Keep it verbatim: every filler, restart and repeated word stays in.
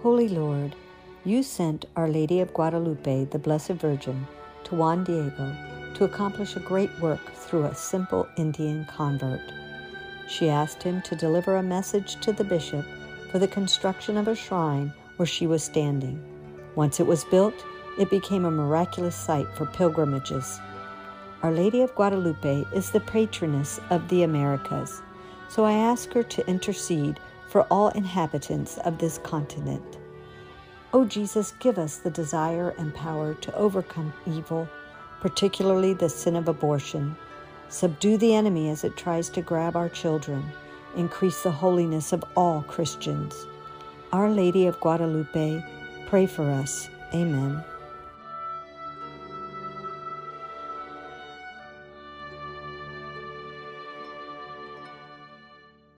Holy Lord, you sent Our Lady of Guadalupe, the Blessed Virgin, to Juan Diego to accomplish a great work through a simple Indian convert. She asked him to deliver a message to the bishop for the construction of a shrine where she was standing. Once it was built, it became a miraculous site for pilgrimages. Our Lady of Guadalupe is the patroness of the Americas, so I ask her to intercede for all inhabitants of this continent. O Jesus, give us the desire and power to overcome evil, particularly the sin of abortion. Subdue the enemy as it tries to grab our children. Increase the holiness of all Christians. Our Lady of Guadalupe, pray for us. Amen.